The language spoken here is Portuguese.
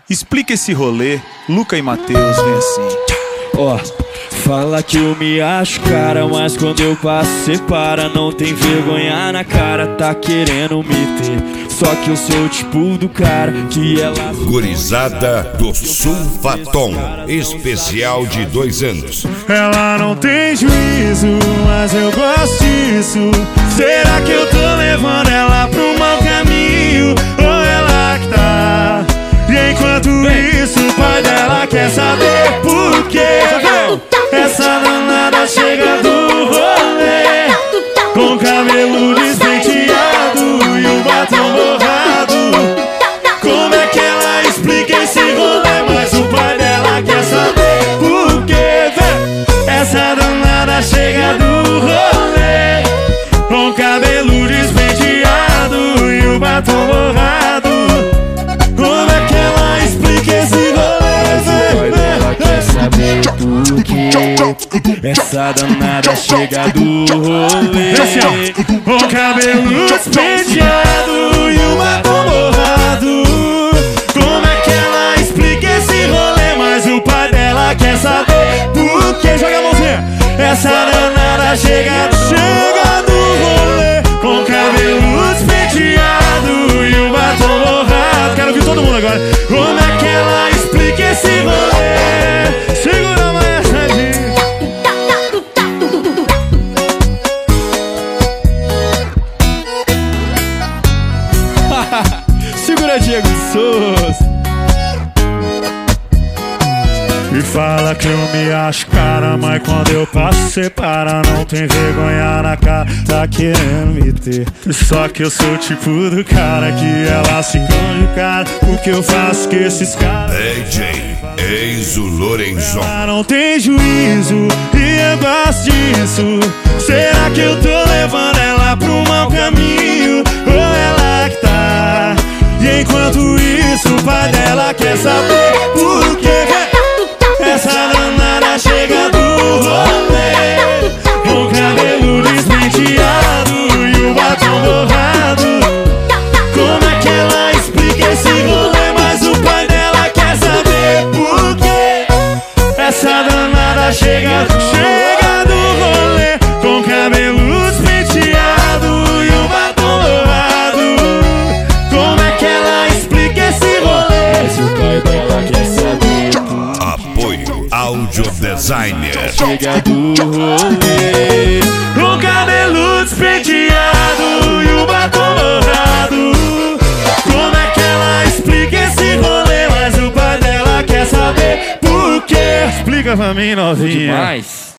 Explica esse rolê, Luca e Matheus, vem assim. Ó, fala que eu me acho cara, mas quando eu passo cê para. Não tem vergonha na cara, tá querendo me ter. Só que eu sou o tipo do cara que ela... Gurizada do Sulfatom, especial de 2 anos. Ela não tem juízo, mas eu gosto disso. Será que eu tô levando ela pro mau caminho? Ou ela que tá? E enquanto isso o pai dela quer saber por quê. Essa danada chega do rolê com cabelo despenteado e o batom borrado. Como é que ela explica esse rolê? Mas o pai dela quer saber por quê. Essa danada chega do rolê com cabelo despenteado e o batom borrado. Como é que ela explica esse rolê? Ela quer saber por quê. Essa danada chega do rolê com cabelo despenteado e o batom borrado. Como é que ela explica esse rolê? Mas o pai dela quer saber por quê. Joga a mãozinha. Essa danada chega do rolê com cabelo despenteado e o batom borrado. Quero ouvir todo mundo agora. Como é que ela explica esse rolê? Segura mais essa dica. Segura Diego Souza. E fala que eu me acho cara, mas quando eu passo cê para. Não tem vergonha na cara, tá querendo me ter. Só que eu sou o tipo do cara que ela se esconde o cara. O que eu faço com esses caras? DJ Enzo Lorenzon. Ela não tem juízo e eu gosto disso. Será que eu tô levando ela pro mau caminho? Ou ela que tá? E enquanto isso o pai dela quer saber por quê. Essa danada chega do rolê com cabelo despenteado e o batom borrado. Como é que ela explica esse rolê? Mas o pai dela quer saber por quê. Essa danada chega do rolê com cabelo despenteado e o batom borrado. Como é que ela explica esse rolê? Mas o pai dela quer saber. Apoio Audio Designer. Chega do rolê com cabelo despenteado e o batom borrado. Como é que ela explica esse rolê? Mas o pai dela quer saber por quê. Explica pra mim, novinha. demais.